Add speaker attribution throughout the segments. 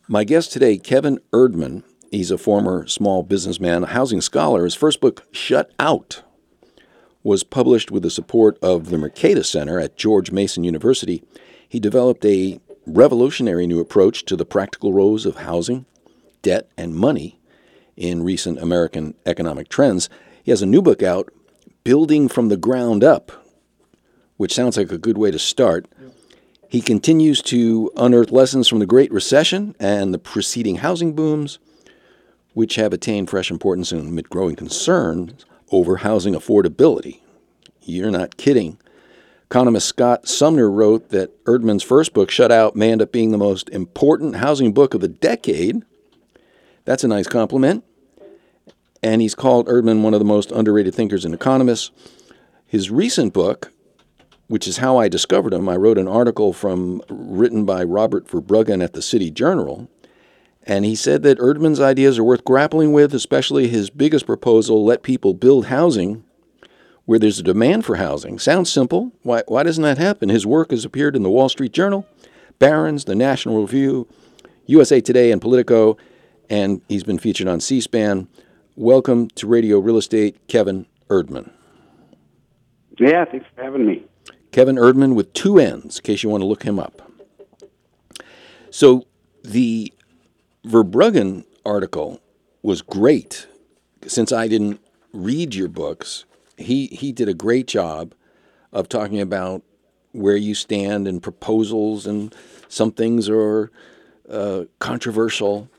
Speaker 1: My guest today, Kevin Erdman, he's a former small businessman, a housing scholar. His first book, Shut Out, was published with the support of the Mercatus Center at George Mason University. He developed a revolutionary new approach to the practical roles of housing, debt, and money in recent American economic trends. He has a new book out, Building from the Ground Up, which sounds like a good way to start. He continues to unearth lessons from the Great Recession and the preceding housing booms, which have attained fresh importance amid growing concerns over housing affordability. You're not kidding. Economist Scott Sumner wrote that Erdman's first book, Shut Out, may end up being the most important housing book of the decade. That's a nice compliment. And he's called Erdman one of the most underrated thinkers and economists. His recent book, which is how I discovered him, I wrote an article written by Robert Verbruggen at the City Journal, and he said that Erdman's ideas are worth grappling with, especially his biggest proposal, let people build housing where there's a demand for housing. Sounds simple. Why doesn't that happen? His work has appeared in the Wall Street Journal, Barron's, the National Review, USA Today, and Politico, and he's been featured on C-SPAN. Welcome to Radio Real Estate, Kevin Erdman.
Speaker 2: Yeah, thanks for having me.
Speaker 1: Kevin Erdman with two N's, in case you want to look him up. So the Verbruggen article was great. Since I didn't read your books, he did a great job of talking about where you stand in proposals, and some things are controversial.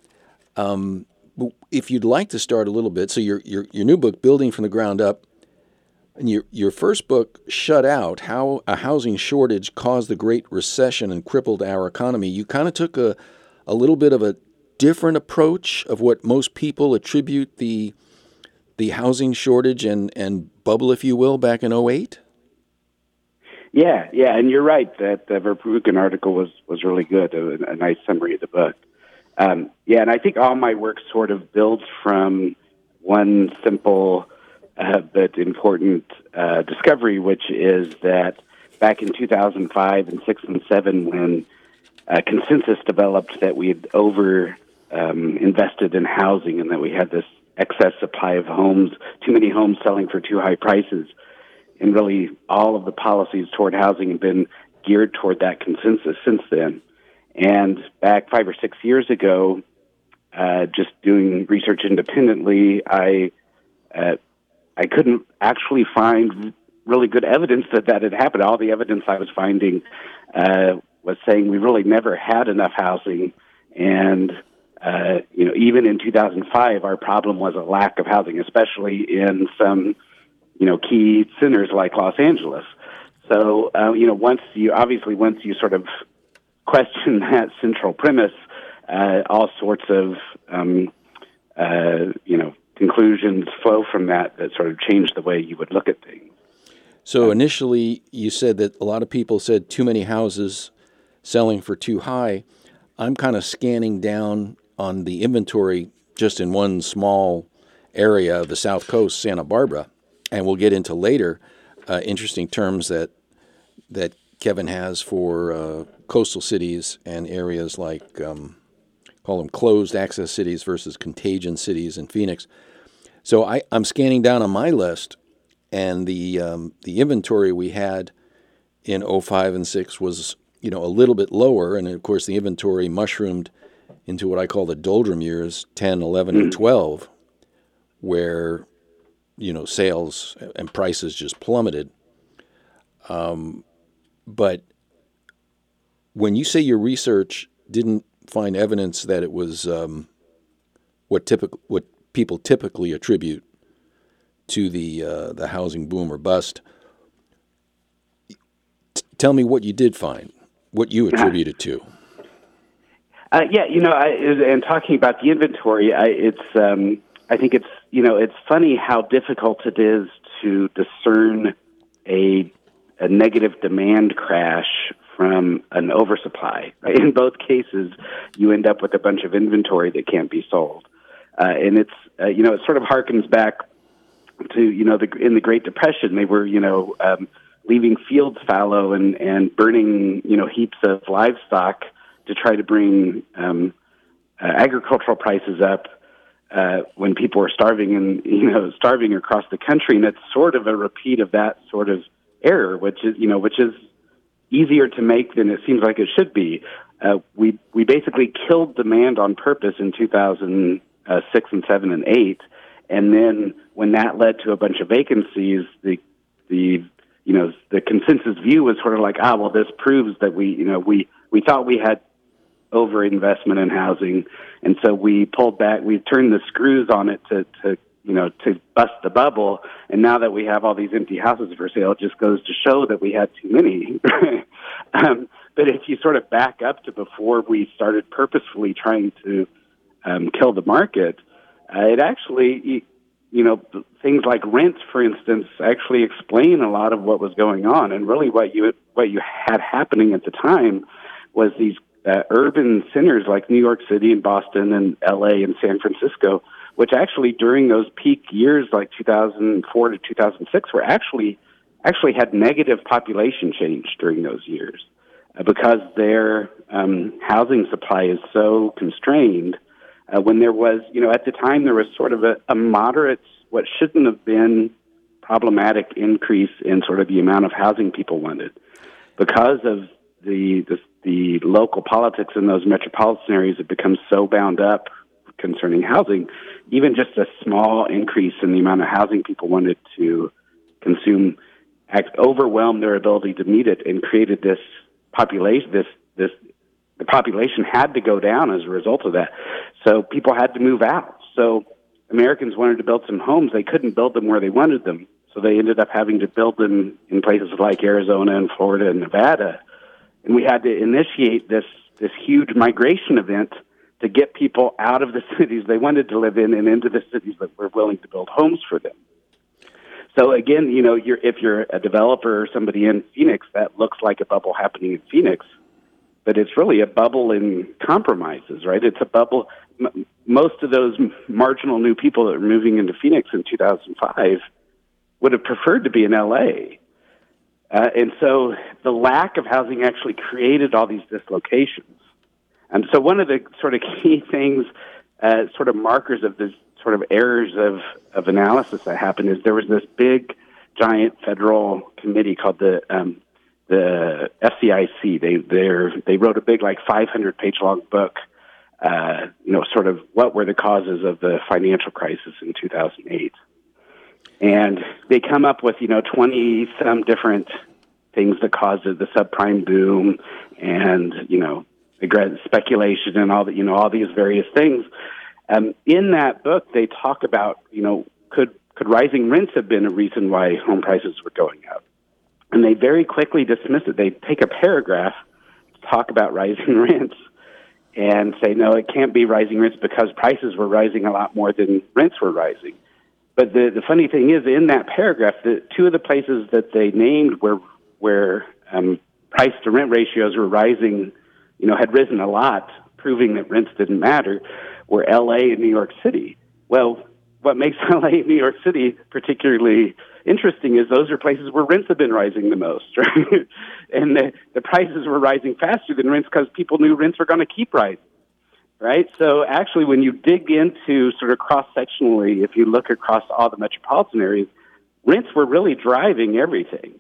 Speaker 1: If you'd like to start a little bit, so your new book, Building from the Ground Up, and your first book, Shut Out, How a Housing Shortage Caused the Great Recession and Crippled Our Economy, you kind of took a little bit of a different approach of what most people attribute the housing shortage and bubble, if you will, back in '08?
Speaker 2: Yeah, and you're right that the Verbruggen article was really good, a nice summary of the book. And I think all my work sort of builds from one simple but important discovery, which is that back in 2005 and 6 and 7, when consensus developed that we had invested in housing and that we had this excess supply of homes, too many homes selling for too high prices, and really all of the policies toward housing have been geared toward that consensus since then. And back 5 or 6 years ago, just doing research independently, I couldn't actually find really good evidence that had happened. All the evidence I was finding was saying we really never had enough housing. And, even in 2005, our problem was a lack of housing, especially in some, key centers like Los Angeles. So, once you sort of question that central premise, all sorts of, conclusions flow from that sort of change the way you would look at things.
Speaker 1: So initially you said that a lot of people said too many houses selling for too high. I'm kind of scanning down on the inventory just in one small area of the South Coast, Santa Barbara, and we'll get into later interesting terms that Kevin has for coastal cities and areas like, call them closed access cities versus contagion cities in Phoenix. So I'm scanning down on my list, and the inventory we had in 05 and 6 was a little bit lower, and of course the inventory mushroomed into what I call the doldrum years, 10, 11, and 12, where sales and prices just plummeted. But when you say your research didn't find evidence that it was what people typically attribute to the housing boom or bust, tell me what you did find, what you attribute it to.
Speaker 2: And talking about the inventory, I think it's funny how difficult it is to discern a negative demand crash from an oversupply. Right? In both cases, you end up with a bunch of inventory that can't be sold. And it's, it sort of harkens back to, in the Great Depression, they were, leaving fields fallow and burning, heaps of livestock to try to bring agricultural prices up when people were starving and starving across the country, and it's sort of a repeat of that sort of error, which is easier to make than it seems like it should be. We basically killed demand on purpose in 2006 and 7 and 8, and then when that led to a bunch of vacancies, the consensus view was sort of like, well, this proves that we thought we had overinvestment in housing, and so we pulled back. We turned the screws on it to bust the bubble. And now that we have all these empty houses for sale, it just goes to show that we had too many. But if you sort of back up to before we started purposefully trying to kill the market, it actually, things like rents, for instance, actually explain a lot of what was going on. And really, what you had happening at the time was these urban centers like New York City and Boston and L.A. and San Francisco, which actually during those peak years like 2004 to 2006 were actually had negative population change during those years because their housing supply is so constrained. When there was, at the time there was sort of a moderate, what shouldn't have been problematic increase in sort of the amount of housing people wanted. Because of the local politics in those metropolitan areas have become so bound up concerning housing, even just a small increase in the amount of housing people wanted to consume overwhelmed their ability to meet it and created this population. The population had to go down as a result of that. So people had to move out. So Americans wanted to build some homes. They couldn't build them where they wanted them. So they ended up having to build them in places like Arizona and Florida and Nevada. And we had to initiate this huge migration event to get people out of the cities they wanted to live in and into the cities that were willing to build homes for them. So again, if you're a developer or somebody in Phoenix, that looks like a bubble happening in Phoenix, but it's really a bubble in compromises, right? It's a bubble. Most of those marginal new people that were moving into Phoenix in 2005 would have preferred to be in L.A., and so the lack of housing actually created all these dislocations. And so one of the sort of key things, sort of markers of this sort of errors of analysis that happened is there was this big, giant federal committee called the FCIC. They wrote a big, like 500-page long book, sort of what were the causes of the financial crisis in 2008. And they come up with, 20-some different things that caused it, the subprime boom and, speculation and all that, all these various things. In that book, they talk about, could rising rents have been a reason why home prices were going up? And they very quickly dismiss it. They take a paragraph to talk about rising rents and say, no, it can't be rising rents because prices were rising a lot more than rents were rising. But the funny thing is, in that paragraph, the two of the places that they named where price to rent ratios were rising, had risen a lot, proving that rents didn't matter, were L.A. and New York City. Well, what makes L.A. and New York City particularly interesting is those are places where rents have been rising the most, right? And the prices were rising faster than rents because people knew rents were going to keep rising. Right? So actually, when you dig into sort of cross-sectionally, if you look across all the metropolitan areas, rents were really driving everything.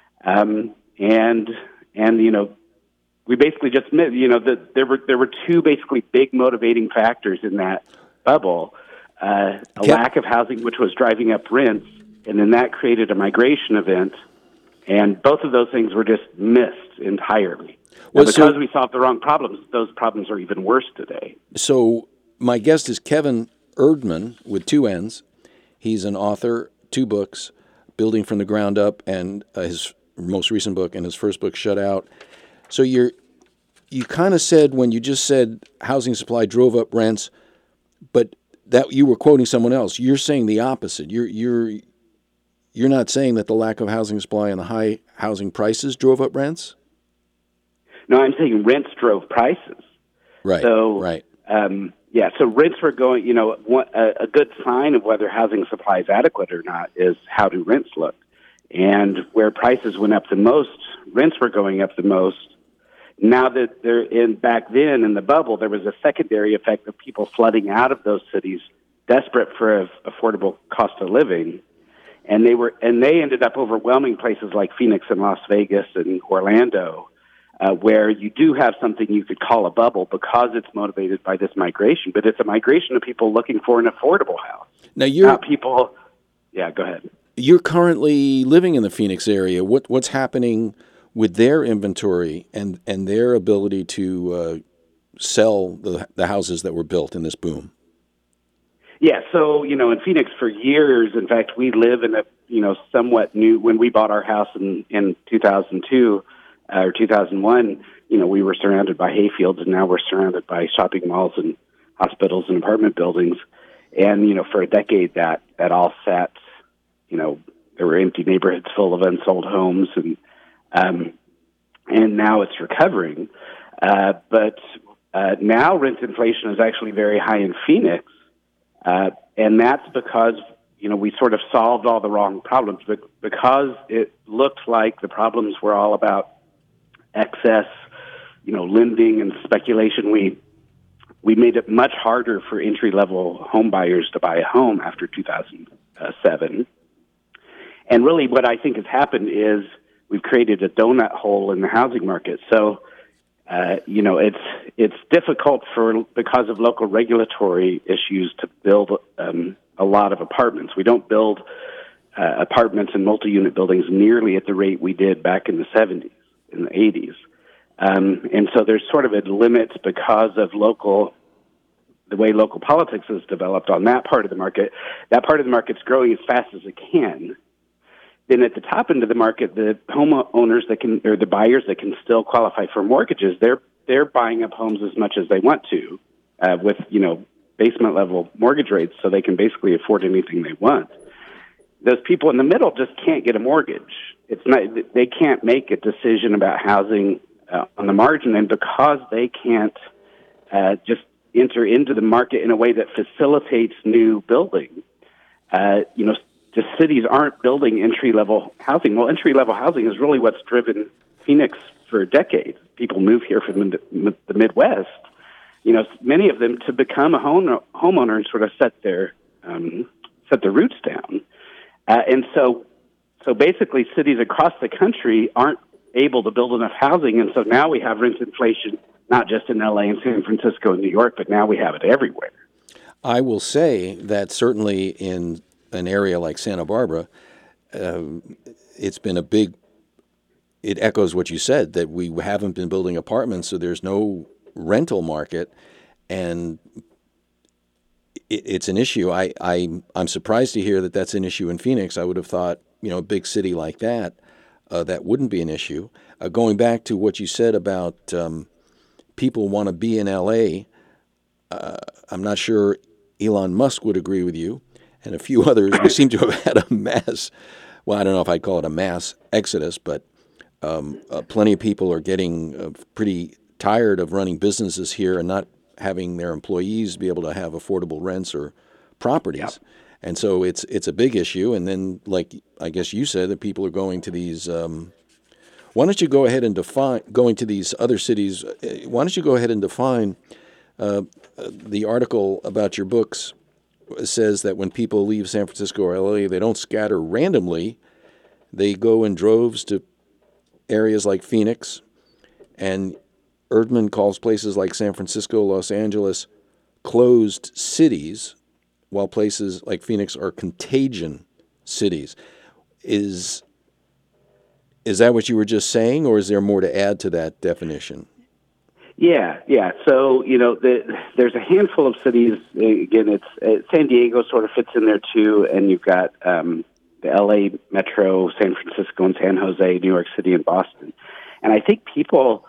Speaker 2: We basically just met, that there were two basically big motivating factors in that bubble, a lack of housing, which was driving up rents, and then that created a migration event, and both of those things were just missed entirely. Well, because we solved the wrong problems, those problems are even worse today.
Speaker 1: So my guest is Kevin Erdman with two N's. He's an author, 2 books, Building from the Ground Up, and his most recent book, and his first book, Shut Out. So you kind of said, when you just said housing supply drove up rents, but that you were quoting someone else. You're saying the opposite. You're not saying that the lack of housing supply and the high housing prices drove up rents?
Speaker 2: No, I'm saying rents drove prices.
Speaker 1: Right.
Speaker 2: So,
Speaker 1: right.
Speaker 2: So rents were going, a good sign of whether housing supply is adequate or not is how do rents look. And where prices went up the most, rents were going up the most. Now that they're in back then in the bubble, there was a secondary effect of people flooding out of those cities, desperate for an affordable cost of living, and they ended up overwhelming places like Phoenix and Las Vegas and Orlando, where you do have something you could call a bubble because it's motivated by this migration, but it's a migration of people looking for an affordable house.
Speaker 1: Now
Speaker 2: not people. Yeah, go ahead.
Speaker 1: You're currently living in the Phoenix area. What's happening with their inventory and their ability to sell the houses that were built in this boom?
Speaker 2: Yeah, so, in Phoenix for years, in fact, we live in a, somewhat new, when we bought our house in 2002 or 2001, we were surrounded by hayfields, and now we're surrounded by shopping malls and hospitals and apartment buildings. And, for a decade that all sat, there were empty neighborhoods full of unsold homes, and now it's recovering. But now rent inflation is actually very high in Phoenix. And that's because, we sort of solved all the wrong problems, but because it looked like the problems were all about excess, lending and speculation, we made it much harder for entry-level home buyers to buy a home after 2007. And really what I think has happened is we've created a donut hole in the housing market. So, it's difficult because of local regulatory issues to build a lot of apartments. We don't build apartments and multi-unit buildings nearly at the rate we did back in the 70s, in the 80s. And so there's sort of a limit because of the way local politics has developed on that part of the market. That part of the market's growing as fast as it can. Then at the top end of the market, the homeowners or the buyers that can still qualify for mortgages, they're buying up homes as much as they want to, with basement level mortgage rates, so they can basically afford anything they want. Those people in the middle just can't get a mortgage. They can't make a decision about housing on the margin, and because they can't just enter into the market in a way that facilitates new building, the cities aren't building entry-level housing. Well, entry-level housing is really what's driven Phoenix for decades. People move here from the Midwest, many of them to become a homeowner and sort of set their roots down. And so basically cities across the country aren't able to build enough housing, and so now we have rent inflation, not just in L.A. and San Francisco and New York, but now we have it everywhere.
Speaker 1: I will say that certainly in an area like Santa Barbara, it's been it echoes what you said, that we haven't been building apartments, so there's no rental market, and it's an issue. I'm surprised to hear that that's an issue in Phoenix. I would have thought, a big city like that, that wouldn't be an issue. Going back to what you said about people want to be in L.A., I'm not sure Elon Musk would agree with you, and a few others. We seem to have had a mass, well, I don't know if I'd call it a mass exodus, but plenty of people are getting pretty tired of running businesses here and not having their employees be able to have affordable rents or properties. Yep. And so it's a big issue. And then, like I guess you said, that people are going to these. Why don't you go ahead and define going to these other cities? Why don't you go ahead and define the article about your books? Says that when people leave San Francisco or LA, they don't scatter randomly. They go in droves to areas like Phoenix, and Erdman calls places like San Francisco, Los Angeles, closed cities, while places like Phoenix are contagion cities. Is that what you were just saying, or is there more to add to that definition?
Speaker 2: Yeah. So, there's a handful of cities. Again, San Diego sort of fits in there too, and you've got the LA Metro, San Francisco and San Jose, New York City and Boston. And I think people,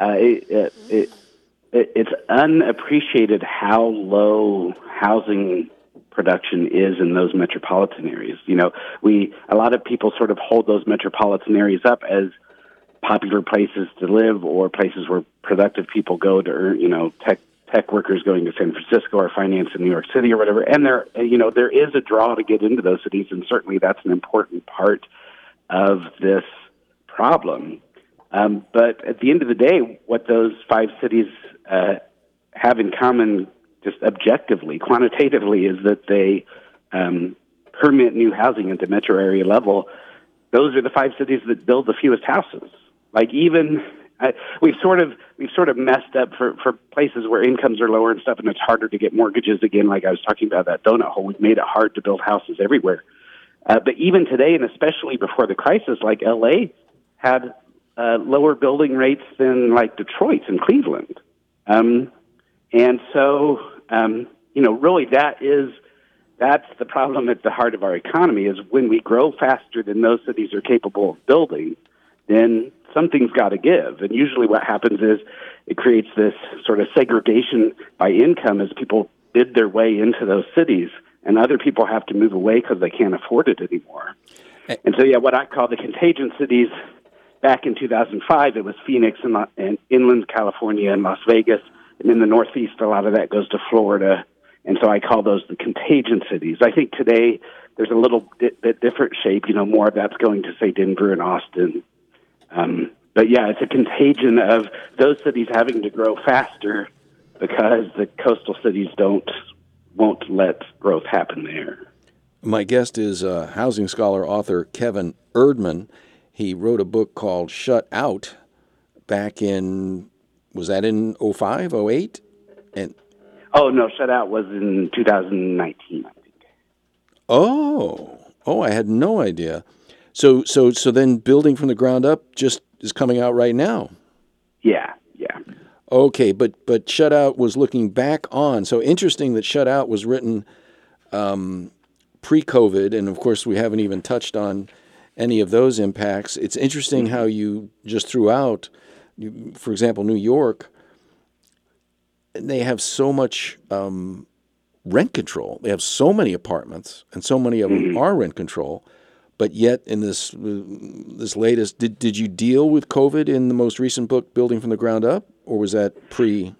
Speaker 2: it's unappreciated how low housing production is in those metropolitan areas. A lot of people sort of hold those metropolitan areas up as popular places to live or places where productive people go to earn, tech workers going to San Francisco or finance in New York City or whatever. And there is a draw to get into those cities, and certainly that's an important part of this problem. But at the end of the day, what those 5 cities have in common, just objectively, quantitatively, is that they permit new housing at the metro area level. Those are the 5 cities that build the fewest houses. Like even we've sort of messed up for places where incomes are lower and stuff, and it's harder to get mortgages again. Like I was talking about that donut hole, we've made it hard to build houses everywhere. But even today, and especially before the crisis, like L.A. had lower building rates than like Detroit and Cleveland, and so really that's the problem at the heart of our economy is when we grow faster than those cities are capable of building, then something's got to give. And usually what happens is it creates this sort of segregation by income as people bid their way into those cities, and other people have to move away because they can't afford it anymore. And so, what I call the contagion cities, back in 2005, it was Phoenix and inland California and Las Vegas. And in the Northeast, a lot of that goes to Florida. And so I call those the contagion cities. I think today there's a little bit different shape. More of that's going to, say, Denver and Austin. But it's a contagion of those cities having to grow faster because the coastal cities won't let growth happen there.
Speaker 1: My guest is housing scholar, author Kevin Erdman. He wrote a book called Shut Out back in, was that in 05, 08?
Speaker 2: Oh, no, Shut Out was in 2019, I think.
Speaker 1: Oh, I had no idea. So then Building from the Ground Up just is coming out right now.
Speaker 2: Yeah.
Speaker 1: Okay, but Shut Out was looking back on. So interesting that Shut Out was written pre-COVID, and of course we haven't even touched on any of those impacts. It's interesting how you just threw out, for example, New York, they have so much rent control. They have so many apartments, and so many of them are rent control. But yet, in this latest, did you deal with COVID in the most recent book, Building from the Ground Up, or was that pre?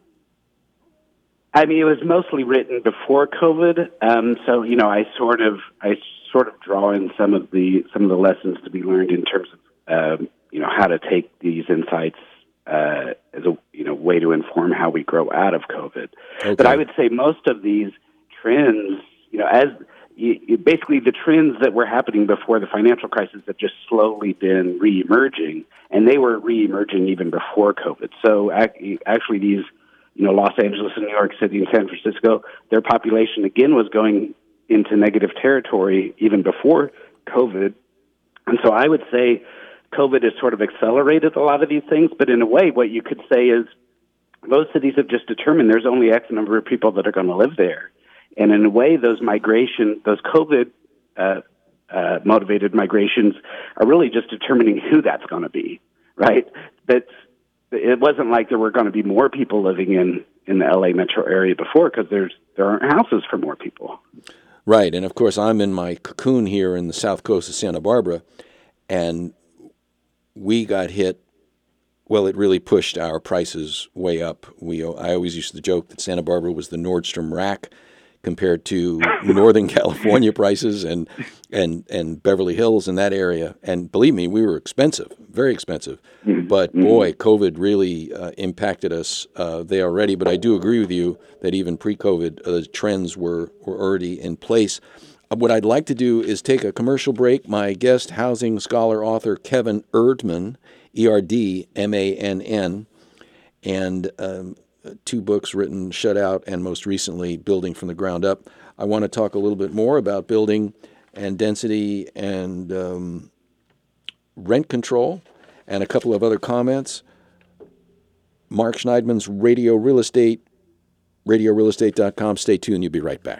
Speaker 2: I mean, it was mostly written before COVID, so I sort of draw in some of the lessons to be learned in terms of how to take these insights as a way to inform how we grow out of COVID. Okay. But I would say most of these trends, basically the trends that were happening before the financial crisis have just slowly been reemerging, and they were reemerging even before COVID. So actually these, Los Angeles and New York City and San Francisco, their population again was going into negative territory even before COVID. And so I would say COVID has sort of accelerated a lot of these things, but in a way what you could say is those cities have just determined there's only X number of people that are going to live there. And in a way, those COVID motivated migrations are really just determining who that's going to be, right? It wasn't like there were going to be more people living in the LA metro area before because there aren't houses for more people.
Speaker 1: Right, and of course I'm in my cocoon here in the south coast of Santa Barbara, and we got hit. Well, it really pushed our prices way up. I always used to joke that Santa Barbara was the Nordstrom Rack compared to Northern California prices and Beverly Hills in that area. And believe me, we were expensive, very expensive. But boy, COVID really impacted us there already. But I do agree with you that even pre-COVID, the trends were already in place. What I'd like to do is take a commercial break. My guest, housing scholar, author Kevin Erdman, Erdmann, and 2 books written, Shut Out, and most recently, Building from the Ground Up. I want to talk a little bit more about building and density and rent control and a couple of other comments. Mark Schneidman's Radio Real Estate, radiorealestate.com. Stay tuned. You'll be right back.